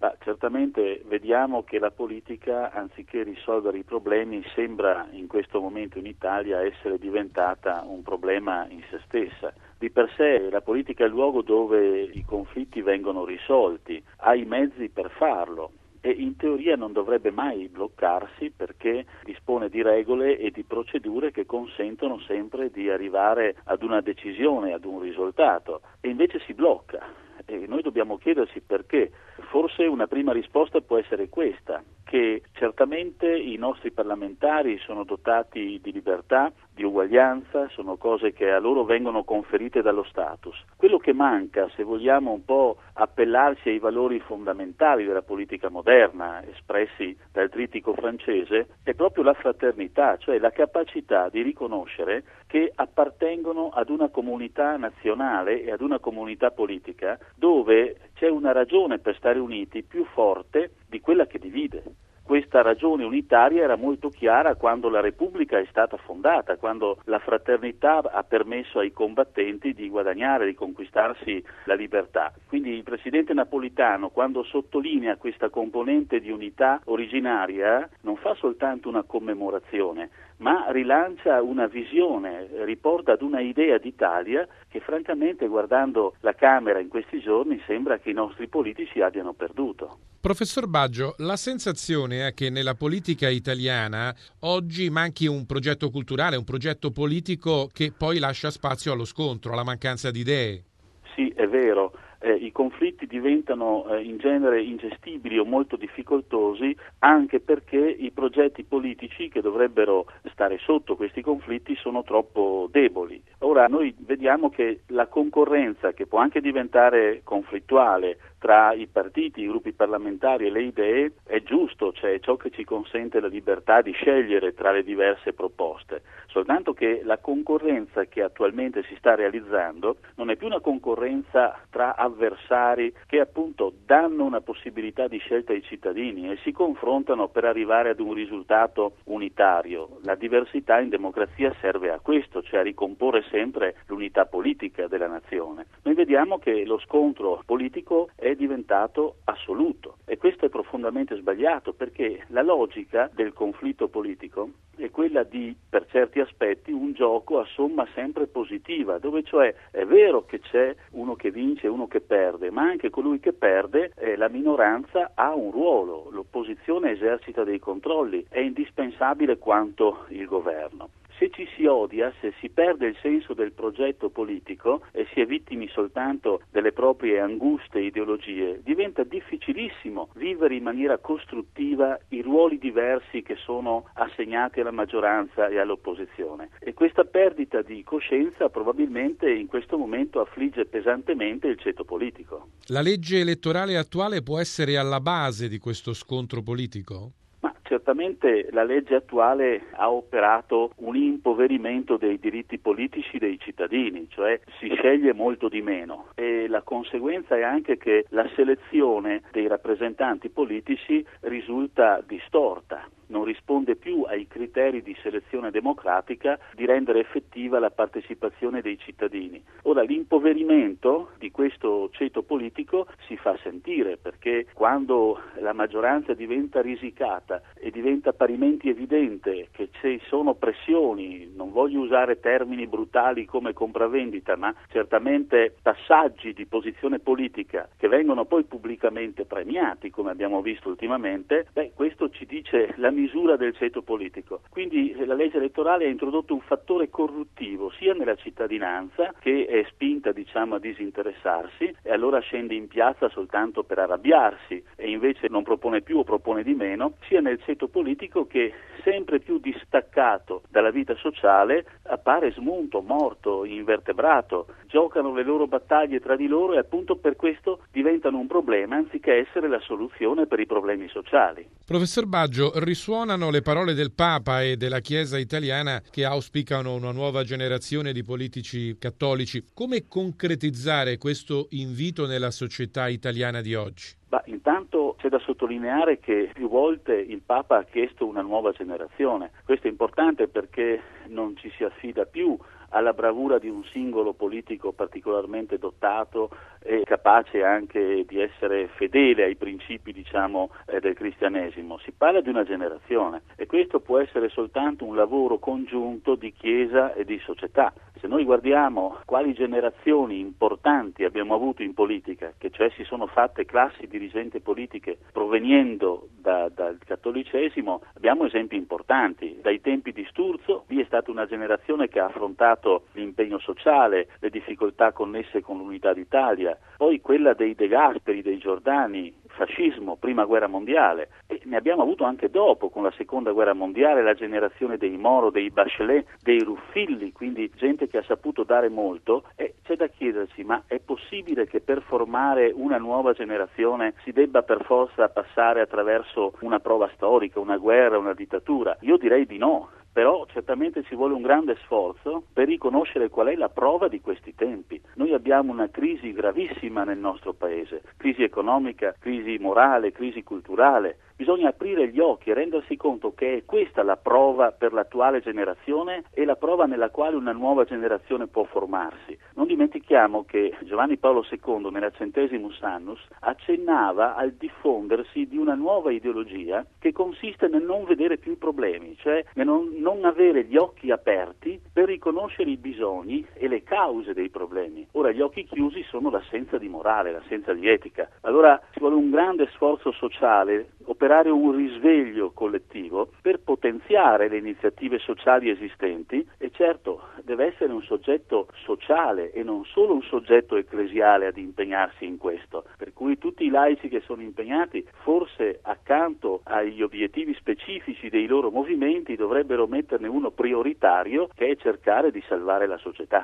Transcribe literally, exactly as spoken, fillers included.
Ma certamente vediamo che la politica, anziché risolvere i problemi, sembra in questo momento in Italia essere diventata un problema in se stessa. Di per sé la politica è il luogo dove i conflitti vengono risolti, ha i mezzi per farlo e in teoria non dovrebbe mai bloccarsi perché dispone di regole e di procedure che consentono sempre di arrivare ad una decisione, ad un risultato, e invece si blocca. E noi dobbiamo chiederci perché. Forse una prima risposta può essere questa, che certamente i nostri parlamentari sono dotati di libertà, di uguaglianza, sono cose che a loro vengono conferite dallo status. Quello che manca, se vogliamo un po' appellarsi ai valori fondamentali della politica moderna, espressi dal trittico francese, è proprio la fraternità, cioè la capacità di riconoscere che appartengono ad una comunità nazionale e ad una comunità politica dove c'è una ragione per stare uniti più forte di quella che divide. Questa ragione unitaria era molto chiara quando la Repubblica è stata fondata, quando la fraternità ha permesso ai combattenti di guadagnare, di conquistarsi la libertà. Quindi il presidente Napolitano, quando sottolinea questa componente di unità originaria, non fa soltanto una commemorazione, ma rilancia una visione, riporta ad una idea d'Italia che francamente, guardando la Camera in questi giorni, sembra che i nostri politici abbiano perduto. Professor Baggio, la sensazione è che nella politica italiana oggi manchi un progetto culturale, un progetto politico che poi lascia spazio allo scontro, alla mancanza di idee. Sì, è vero. Eh, i conflitti diventano eh, in genere ingestibili o molto difficoltosi anche perché i progetti politici che dovrebbero stare sotto questi conflitti sono troppo deboli. Ora noi vediamo che la concorrenza, che può anche diventare conflittuale tra i partiti, i gruppi parlamentari e le idee, è giusto, cioè ciò che ci consente la libertà di scegliere tra le diverse proposte. Soltanto che la concorrenza che attualmente si sta realizzando non è più una concorrenza tra avversari che appunto danno una possibilità di scelta ai cittadini e si confrontano per arrivare ad un risultato unitario. La diversità in democrazia serve a questo, cioè a ricomporre sempre l'unità politica della nazione. Noi vediamo che lo scontro politico è diventato assoluto e questo è profondamente sbagliato perché la logica del conflitto politico è quella di, per certi aspetti, un gioco a somma sempre positiva, dove cioè è vero che c'è uno che vince e uno che perde, ma anche colui che perde, eh, la minoranza ha un ruolo, l'opposizione esercita dei controlli, è indispensabile quanto il governo. Se ci si odia, se si perde il senso del progetto politico e si è vittimi soltanto delle proprie anguste ideologie, diventa difficilissimo vivere in maniera costruttiva i ruoli diversi che sono assegnati alla maggioranza e all'opposizione. E questa perdita di coscienza probabilmente in questo momento affligge pesantemente il ceto politico. La legge elettorale attuale può essere alla base di questo scontro politico? Certamente la legge attuale ha operato un impoverimento dei diritti politici dei cittadini, cioè si sceglie molto di meno e la conseguenza è anche che la selezione dei rappresentanti politici risulta distorta. Non risponde più ai criteri di selezione democratica di rendere effettiva la partecipazione dei cittadini. Ora l'impoverimento di questo ceto politico si fa sentire perché quando la maggioranza diventa risicata e diventa parimenti evidente che ci sono pressioni, non voglio usare termini brutali come compravendita, ma certamente passaggi di posizione politica che vengono poi pubblicamente premiati, come abbiamo visto ultimamente, beh, questo ci dice la misura del ceto politico. Quindi la legge elettorale ha introdotto un fattore corruttivo sia nella cittadinanza, che è spinta diciamo a disinteressarsi e allora scende in piazza soltanto per arrabbiarsi e invece non propone più o propone di meno, sia nel ceto politico che sempre più distaccato dalla vita sociale appare smunto, morto, invertebrato, giocano le loro battaglie tra di loro e appunto per questo diventano un problema anziché essere la soluzione per i problemi sociali. Professor Baggio, risuonano le parole del Papa e della Chiesa italiana che auspicano una nuova generazione di politici cattolici. Come concretizzare questo invito nella società italiana di oggi? Bah, intanto c'è da sottolineare che più volte il Papa ha chiesto una nuova generazione. Questo è importante perché non ci si affida più alla bravura di un singolo politico particolarmente dotato e capace anche di essere fedele ai principi, diciamo, eh, del cristianesimo. Si parla di una generazione e questo può essere soltanto un lavoro congiunto di Chiesa e di società. Se noi guardiamo quali generazioni importanti abbiamo avuto in politica, che cioè si sono fatte classi dirigenti politiche proveniendo da, dal cattolicesimo, abbiamo esempi importanti. Dai tempi di Sturzo vi è stata una generazione che ha affrontato l'impegno sociale, le difficoltà connesse con l'unità d'Italia, poi quella dei De Gasperi, dei Giordani, fascismo, prima guerra mondiale, e ne abbiamo avuto anche dopo, con la seconda guerra mondiale, la generazione dei Moro, dei Bachelet, dei Ruffilli, quindi gente che ha saputo dare molto. E c'è da chiedersi, ma è possibile che per formare una nuova generazione si debba per forza passare attraverso una prova storica, una guerra, una dittatura? Io direi di no. Però certamente ci vuole un grande sforzo per riconoscere qual è la prova di questi tempi. Noi abbiamo una crisi gravissima nel nostro paese, crisi economica, crisi morale, crisi culturale. Bisogna aprire gli occhi e rendersi conto che è questa la prova per l'attuale generazione e la prova nella quale una nuova generazione può formarsi. Non dimentichiamo che Giovanni Paolo secondo, nella Centesimus Annus, accennava al diffondersi di una nuova ideologia che consiste nel non vedere più i problemi, cioè nel non, non avere gli occhi aperti per riconoscere i bisogni e le cause dei problemi. Ora, gli occhi chiusi sono l'assenza di morale, l'assenza di etica. Allora ci vuole un grande sforzo sociale, operare un risveglio collettivo per potenziare le iniziative sociali esistenti e certo deve essere un soggetto sociale e non solo un soggetto ecclesiale ad impegnarsi in questo, per cui tutti i laici che sono impegnati forse accanto agli obiettivi specifici dei loro movimenti dovrebbero metterne uno prioritario, che è cercare di salvare la società.